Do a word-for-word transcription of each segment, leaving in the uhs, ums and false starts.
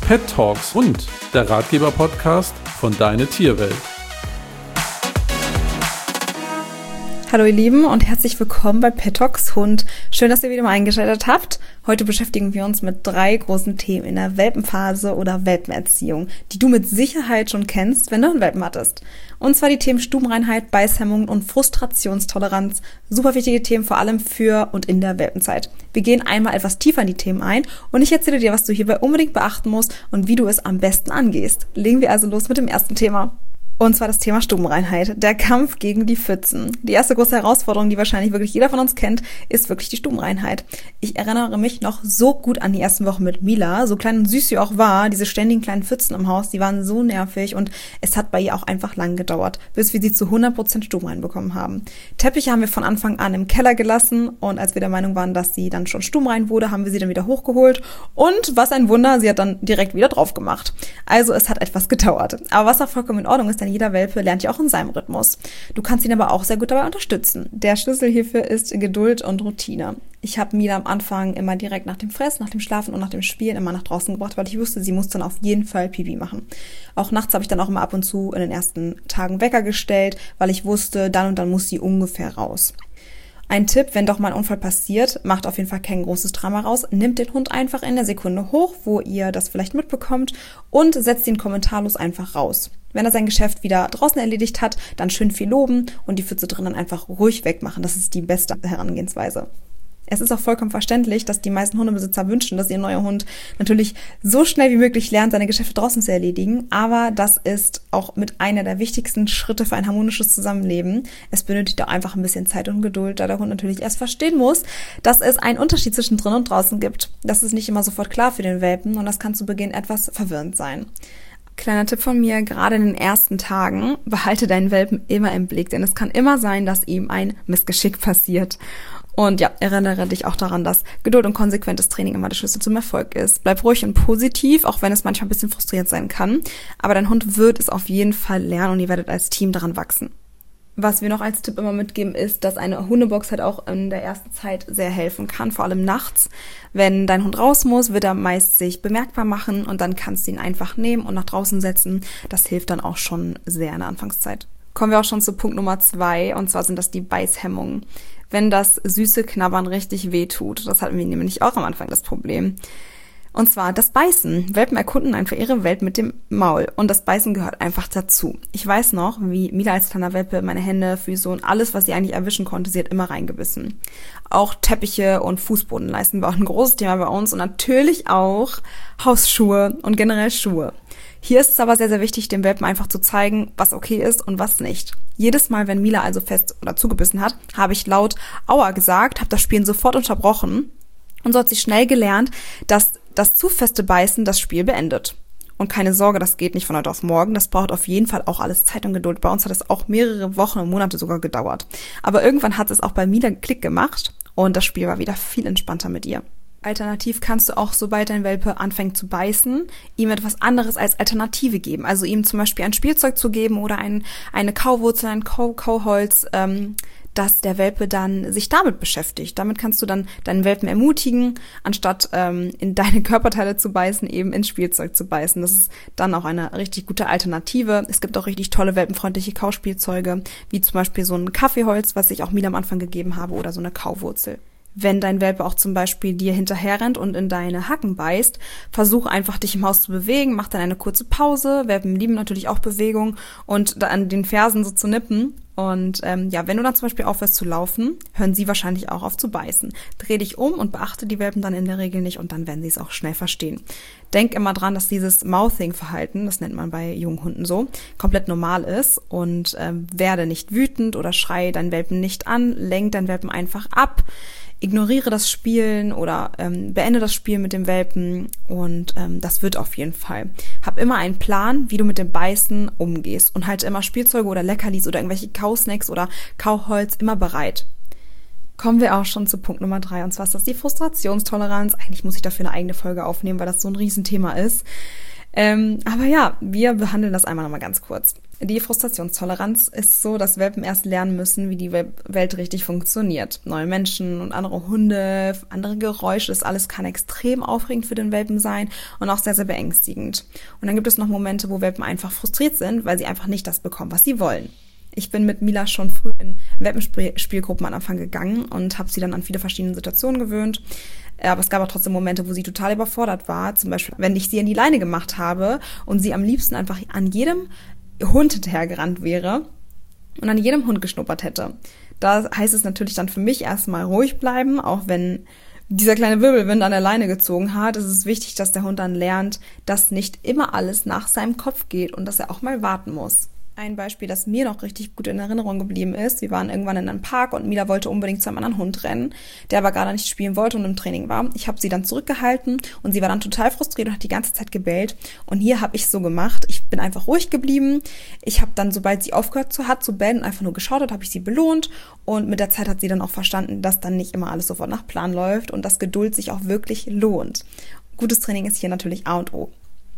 Pet Talks und der Ratgeber-Podcast von Deine Tierwelt. Hallo ihr Lieben und herzlich willkommen bei Pet Talks Hund. Schön, dass ihr wieder mal eingeschaltet habt. Heute beschäftigen wir uns mit drei großen Themen in der Welpenphase oder Welpenerziehung, die du mit Sicherheit schon kennst, wenn du einen Welpen hattest. Und zwar die Themen Stubenreinheit, Beißhemmung und Frustrationstoleranz. Super wichtige Themen, vor allem für und in der Welpenzeit. Wir gehen einmal etwas tiefer in die Themen ein und ich erzähle dir, was du hierbei unbedingt beachten musst und wie du es am besten angehst. Legen wir also los mit dem ersten Thema. Und zwar das Thema Stubenreinheit, der Kampf gegen die Pfützen. Die erste große Herausforderung, die wahrscheinlich wirklich jeder von uns kennt, ist wirklich die Stubenreinheit. Ich erinnere mich noch so gut an die ersten Wochen mit Mila, so klein und süß sie auch war, diese ständigen kleinen Pfützen im Haus, die waren so nervig und es hat bei ihr auch einfach lang gedauert, bis wir sie zu hundert Prozent stubenrein bekommen haben. Teppiche haben wir von Anfang an im Keller gelassen und als wir der Meinung waren, dass sie dann schon stubenrein wurde, haben wir sie dann wieder hochgeholt und was ein Wunder, sie hat dann direkt wieder drauf gemacht. Also es hat etwas gedauert. Aber was auch vollkommen in Ordnung ist, denn jeder Welpe lernt ja auch in seinem Rhythmus. Du kannst ihn aber auch sehr gut dabei unterstützen. Der Schlüssel hierfür ist Geduld und Routine. Ich habe Mila am Anfang immer direkt nach dem Fressen, nach dem Schlafen und nach dem Spielen immer nach draußen gebracht, weil ich wusste, sie muss dann auf jeden Fall Pipi machen. Auch nachts habe ich dann auch immer ab und zu in den ersten Tagen Wecker gestellt, weil ich wusste, dann und dann muss sie ungefähr raus. Ein Tipp, wenn doch mal ein Unfall passiert, macht auf jeden Fall kein großes Drama raus, nimmt den Hund einfach in der Sekunde hoch, wo ihr das vielleicht mitbekommt und setzt ihn kommentarlos einfach raus. Wenn er sein Geschäft wieder draußen erledigt hat, dann schön viel loben und die Pfütze drin dann einfach ruhig wegmachen. Das ist die beste Herangehensweise. Es ist auch vollkommen verständlich, dass die meisten Hundebesitzer wünschen, dass ihr neuer Hund natürlich so schnell wie möglich lernt, seine Geschäfte draußen zu erledigen. Aber das ist auch mit einer der wichtigsten Schritte für ein harmonisches Zusammenleben. Es benötigt auch einfach ein bisschen Zeit und Geduld, da der Hund natürlich erst verstehen muss, dass es einen Unterschied zwischen drin und draußen gibt. Das ist nicht immer sofort klar für den Welpen und das kann zu Beginn etwas verwirrend sein. Kleiner Tipp von mir, gerade in den ersten Tagen, behalte deinen Welpen immer im Blick, denn es kann immer sein, dass ihm ein Missgeschick passiert. Und ja, erinnere dich auch daran, dass Geduld und konsequentes Training immer der Schlüssel zum Erfolg ist. Bleib ruhig und positiv, auch wenn es manchmal ein bisschen frustrierend sein kann. Aber dein Hund wird es auf jeden Fall lernen und ihr werdet als Team daran wachsen. Was wir noch als Tipp immer mitgeben, ist, dass eine Hundebox halt auch in der ersten Zeit sehr helfen kann, vor allem nachts. Wenn dein Hund raus muss, wird er meist sich bemerkbar machen und dann kannst du ihn einfach nehmen und nach draußen setzen. Das hilft dann auch schon sehr in der Anfangszeit. Kommen wir auch schon zu Punkt Nummer zwei, und zwar sind das die Beißhemmungen. Wenn das süße Knabbern richtig wehtut, das hatten wir nämlich auch am Anfang das Problem. Und zwar das Beißen. Welpen erkunden einfach ihre Welt mit dem Maul und das Beißen gehört einfach dazu. Ich weiß noch, wie Mila als kleiner Welpe meine Hände, Füße und alles, was sie eigentlich erwischen konnte, sie hat immer reingebissen. Auch Teppiche und Fußbodenleisten war auch ein großes Thema bei uns und natürlich auch Hausschuhe und generell Schuhe. Hier ist es aber sehr, sehr wichtig, dem Welpen einfach zu zeigen, was okay ist und was nicht. Jedes Mal, wenn Mila also fest oder zugebissen hat, habe ich laut Aua gesagt, habe das Spielen sofort unterbrochen und so hat sie schnell gelernt, dass das zu feste Beißen das Spiel beendet. Und keine Sorge, das geht nicht von heute auf morgen. Das braucht auf jeden Fall auch alles Zeit und Geduld. Bei uns hat es auch mehrere Wochen und Monate sogar gedauert. Aber irgendwann hat es auch bei Mila Klick gemacht und das Spiel war wieder viel entspannter mit ihr. Alternativ kannst du auch, sobald dein Welpe anfängt zu beißen, ihm etwas anderes als Alternative geben. Also ihm zum Beispiel ein Spielzeug zu geben oder ein, eine Kauwurzel, ein Kau Kauholz, ähm, dass der Welpe dann sich damit beschäftigt. Damit kannst du dann deinen Welpen ermutigen, anstatt ähm, in deine Körperteile zu beißen, eben ins Spielzeug zu beißen. Das ist dann auch eine richtig gute Alternative. Es gibt auch richtig tolle welpenfreundliche Kauspielzeuge, wie zum Beispiel so ein Kaffeeholz, was ich auch Mila am Anfang gegeben habe, oder so eine Kauwurzel. Wenn dein Welpe auch zum Beispiel dir hinterher rennt und in deine Hacken beißt, versuch einfach, dich im Haus zu bewegen, mach dann eine kurze Pause. Welpen lieben natürlich auch Bewegung und da an den Fersen so zu nippen. Und ähm, ja, wenn du dann zum Beispiel aufhörst zu laufen, hören sie wahrscheinlich auch auf zu beißen. Dreh dich um und beachte die Welpen dann in der Regel nicht und dann werden sie es auch schnell verstehen. Denk immer dran, dass dieses Mouthing-Verhalten, das nennt man bei jungen Hunden so, komplett normal ist und ähm, werde nicht wütend oder schrei deinen Welpen nicht an, lenk deinen Welpen einfach ab. Ignoriere das Spielen oder ähm, beende das Spiel mit dem Welpen und ähm, das wird auf jeden Fall. Hab immer einen Plan, wie du mit dem Beißen umgehst und halte immer Spielzeuge oder Leckerlis oder irgendwelche Kausnacks oder Kauholz immer bereit. Kommen wir auch schon zu Punkt Nummer drei und zwar ist das die Frustrationstoleranz. Eigentlich muss ich dafür eine eigene Folge aufnehmen, weil das so ein Riesenthema ist. Ähm, aber ja, wir behandeln das einmal nochmal ganz kurz. Die Frustrationstoleranz ist so, dass Welpen erst lernen müssen, wie die Welt richtig funktioniert. Neue Menschen und andere Hunde, andere Geräusche, das alles kann extrem aufregend für den Welpen sein und auch sehr, sehr beängstigend. Und dann gibt es noch Momente, wo Welpen einfach frustriert sind, weil sie einfach nicht das bekommen, was sie wollen. Ich bin mit Mila schon früh in Welpenspielgruppen am Anfang gegangen und habe sie dann an viele verschiedene Situationen gewöhnt. Aber es gab auch trotzdem Momente, wo sie total überfordert war. Zum Beispiel, wenn ich sie in die Leine gemacht habe und sie am liebsten einfach an jedem Hund hinterhergerannt wäre und an jedem Hund geschnuppert hätte. Da heißt es natürlich dann für mich erstmal ruhig bleiben, auch wenn dieser kleine Wirbelwind an der Leine gezogen hat. Es ist wichtig, dass der Hund dann lernt, dass nicht immer alles nach seinem Kopf geht und dass er auch mal warten muss. Ein Beispiel, das mir noch richtig gut in Erinnerung geblieben ist. Wir waren irgendwann in einem Park und Mila wollte unbedingt zu einem anderen Hund rennen, der aber gerade nicht spielen wollte und im Training war. Ich habe sie dann zurückgehalten und sie war dann total frustriert und hat die ganze Zeit gebellt. Und hier habe ich so gemacht. Ich bin einfach ruhig geblieben. Ich habe dann, sobald sie aufgehört hat zu bellen und einfach nur geschaut hat, habe ich sie belohnt. Und mit der Zeit hat sie dann auch verstanden, dass dann nicht immer alles sofort nach Plan läuft und dass Geduld sich auch wirklich lohnt. Gutes Training ist hier natürlich A und O.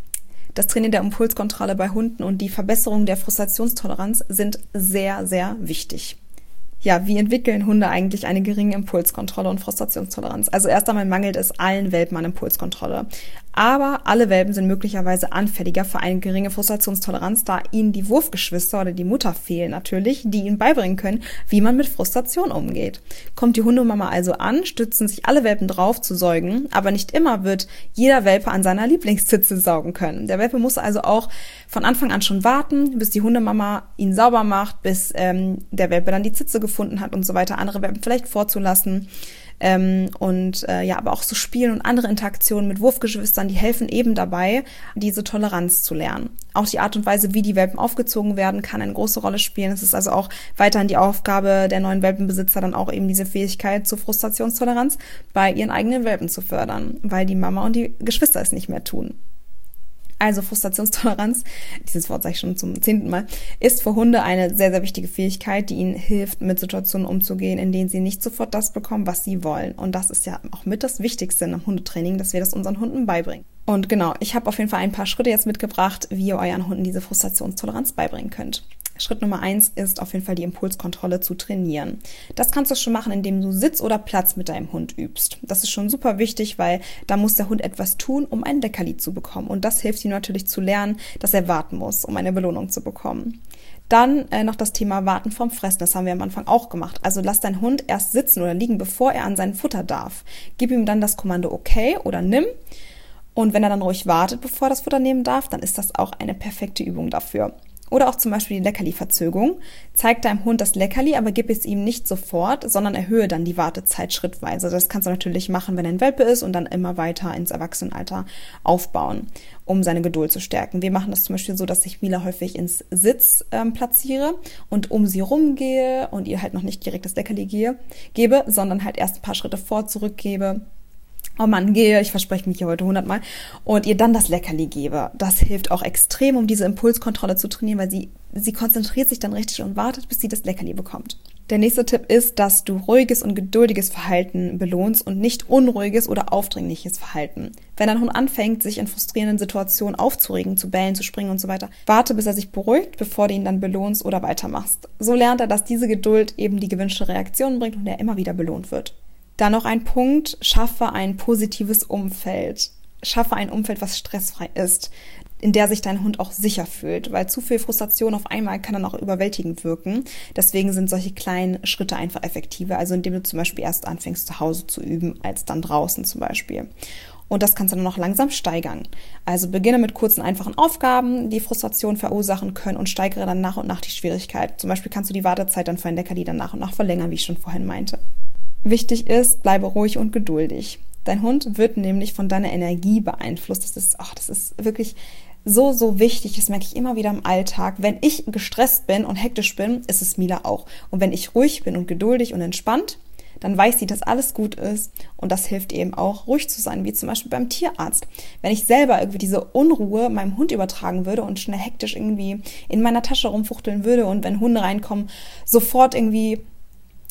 Das Training der Impulskontrolle bei Hunden und die Verbesserung der Frustrationstoleranz sind sehr, sehr wichtig. Ja, wie entwickeln Hunde eigentlich eine geringe Impulskontrolle und Frustrationstoleranz? Also erst einmal mangelt es allen Welpen an Impulskontrolle. Aber alle Welpen sind möglicherweise anfälliger für eine geringe Frustrationstoleranz, da ihnen die Wurfgeschwister oder die Mutter fehlen natürlich, die ihnen beibringen können, wie man mit Frustration umgeht. Kommt die Hundemama also an, stützen sich alle Welpen drauf zu säugen, aber nicht immer wird jeder Welpe an seiner Lieblingszitze saugen können. Der Welpe muss also auch von Anfang an schon warten, bis die Hundemama ihn sauber macht, bis ähm, der Welpe dann die Zitze gefunden hat und so weiter, andere Welpen vielleicht vorzulassen. Ähm, und äh, ja, aber auch so Spielen und andere Interaktionen mit Wurfgeschwistern, die helfen eben dabei, diese Toleranz zu lernen. Auch die Art und Weise, wie die Welpen aufgezogen werden, kann eine große Rolle spielen. Es ist also auch weiterhin die Aufgabe der neuen Welpenbesitzer, dann auch eben diese Fähigkeit zur Frustrationstoleranz bei ihren eigenen Welpen zu fördern, weil die Mama und die Geschwister es nicht mehr tun. Also Frustrationstoleranz, dieses Wort sage ich schon zum zehnten Mal, ist für Hunde eine sehr, sehr wichtige Fähigkeit, die ihnen hilft, mit Situationen umzugehen, in denen sie nicht sofort das bekommen, was sie wollen. Und das ist ja auch mit das Wichtigste im Hundetraining, dass wir das unseren Hunden beibringen. Und genau, ich habe auf jeden Fall ein paar Schritte jetzt mitgebracht, wie ihr euren Hunden diese Frustrationstoleranz beibringen könnt. Schritt Nummer eins ist auf jeden Fall die Impulskontrolle zu trainieren. Das kannst du schon machen, indem du Sitz oder Platz mit deinem Hund übst. Das ist schon super wichtig, weil da muss der Hund etwas tun, um ein Leckerli zu bekommen. Und das hilft ihm natürlich zu lernen, dass er warten muss, um eine Belohnung zu bekommen. Dann äh, noch das Thema Warten vorm Fressen. Das haben wir am Anfang auch gemacht. Also lass deinen Hund erst sitzen oder liegen, bevor er an sein Futter darf. Gib ihm dann das Kommando okay oder nimm. Und wenn er dann ruhig wartet, bevor er das Futter nehmen darf, dann ist das auch eine perfekte Übung dafür. Oder auch zum Beispiel die Leckerli-Verzögerung. Zeig deinem Hund das Leckerli, aber gib es ihm nicht sofort, sondern erhöhe dann die Wartezeit schrittweise. Das kannst du natürlich machen, wenn er ein Welpe ist und dann immer weiter ins Erwachsenenalter aufbauen, um seine Geduld zu stärken. Wir machen das zum Beispiel so, dass ich Mila häufig ins Sitz ähm, platziere und um sie rumgehe und ihr halt noch nicht direkt das Leckerli gehe, gebe, sondern halt erst ein paar Schritte vor, zurückgebe. Oh Mann, gehe, ich verspreche mich hier heute hundertmal, und ihr dann das Leckerli gebe. Das hilft auch extrem, um diese Impulskontrolle zu trainieren, weil sie, sie konzentriert sich dann richtig und wartet, bis sie das Leckerli bekommt. Der nächste Tipp ist, dass du ruhiges und geduldiges Verhalten belohnst und nicht unruhiges oder aufdringliches Verhalten. Wenn dein Hund anfängt, sich in frustrierenden Situationen aufzuregen, zu bellen, zu springen und so weiter, warte, bis er sich beruhigt, bevor du ihn dann belohnst oder weitermachst. So lernt er, dass diese Geduld eben die gewünschte Reaktion bringt und er immer wieder belohnt wird. Dann noch ein Punkt, schaffe ein positives Umfeld. Schaffe ein Umfeld, was stressfrei ist, in der sich dein Hund auch sicher fühlt, weil zu viel Frustration auf einmal kann dann auch überwältigend wirken. Deswegen sind solche kleinen Schritte einfach effektiver, also indem du zum Beispiel erst anfängst, zu Hause zu üben, als dann draußen zum Beispiel. Und das kannst du dann noch langsam steigern. Also beginne mit kurzen, einfachen Aufgaben, die Frustration verursachen können, und steigere dann nach und nach die Schwierigkeit. Zum Beispiel kannst du die Wartezeit dann für ein Leckerli dann nach und nach verlängern, wie ich schon vorhin meinte. Wichtig ist, bleibe ruhig und geduldig. Dein Hund wird nämlich von deiner Energie beeinflusst. Das ist, ach, das ist wirklich so, so wichtig. Das merke ich immer wieder im Alltag. Wenn ich gestresst bin und hektisch bin, ist es Mila auch. Und wenn ich ruhig bin und geduldig und entspannt, dann weiß sie, dass alles gut ist. Und das hilft eben auch, ruhig zu sein, wie zum Beispiel beim Tierarzt. Wenn ich selber irgendwie diese Unruhe meinem Hund übertragen würde und schnell hektisch irgendwie in meiner Tasche rumfuchteln würde und wenn Hunde reinkommen, sofort irgendwie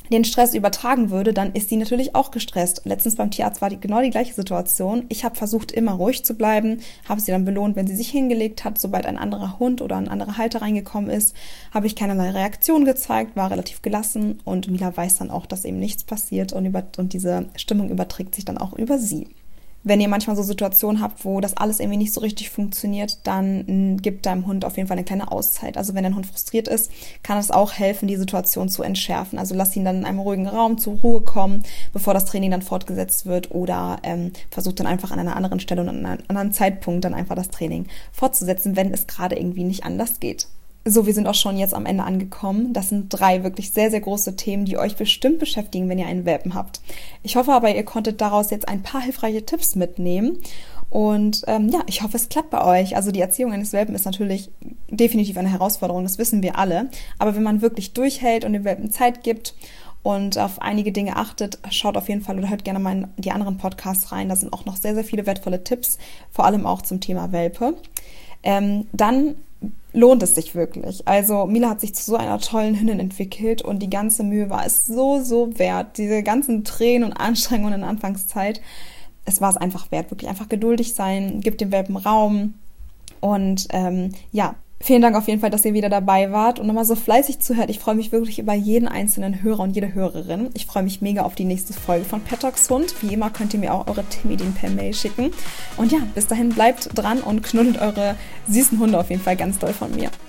den Stress übertragen würde, dann ist sie natürlich auch gestresst. Letztens beim Tierarzt war die genau die gleiche Situation. Ich habe versucht, immer ruhig zu bleiben, habe sie dann belohnt, wenn sie sich hingelegt hat. Sobald ein anderer Hund oder ein anderer Halter reingekommen ist, habe ich keinerlei Reaktion gezeigt, war relativ gelassen und Mila weiß dann auch, dass eben nichts passiert und, über, und diese Stimmung überträgt sich dann auch über sie. Wenn ihr manchmal so Situationen habt, wo das alles irgendwie nicht so richtig funktioniert, dann gebt deinem Hund auf jeden Fall eine kleine Auszeit. Also wenn dein Hund frustriert ist, kann es auch helfen, die Situation zu entschärfen. Also lass ihn dann in einem ruhigen Raum zur Ruhe kommen, bevor das Training dann fortgesetzt wird oder ähm, versucht dann einfach an einer anderen Stelle und an einem anderen Zeitpunkt dann einfach das Training fortzusetzen, wenn es gerade irgendwie nicht anders geht. So, wir sind auch schon jetzt am Ende angekommen. Das sind drei wirklich sehr, sehr große Themen, die euch bestimmt beschäftigen, wenn ihr einen Welpen habt. Ich hoffe aber, ihr konntet daraus jetzt ein paar hilfreiche Tipps mitnehmen. Und ähm, ja, ich hoffe, es klappt bei euch. Also die Erziehung eines Welpen ist natürlich definitiv eine Herausforderung, das wissen wir alle. Aber wenn man wirklich durchhält und dem Welpen Zeit gibt und auf einige Dinge achtet, schaut auf jeden Fall oder hört gerne mal in die anderen Podcasts rein. Da sind auch noch sehr, sehr viele wertvolle Tipps, vor allem auch zum Thema Welpe. Ähm, dann lohnt es sich wirklich. Also Mila hat sich zu so einer tollen Hündin entwickelt und die ganze Mühe war es so, so wert. Diese ganzen Tränen und Anstrengungen in der Anfangszeit, es war es einfach wert. Wirklich einfach geduldig sein, gibt dem Welpen Raum und ähm, ja, vielen Dank auf jeden Fall, dass ihr wieder dabei wart und nochmal so fleißig zuhört. Ich freue mich wirklich über jeden einzelnen Hörer und jede Hörerin. Ich freue mich mega auf die nächste Folge von Pet Talks Hund. Wie immer könnt ihr mir auch eure Themenideen per Mail schicken. Und ja, bis dahin bleibt dran und knuddelt eure süßen Hunde auf jeden Fall ganz doll von mir.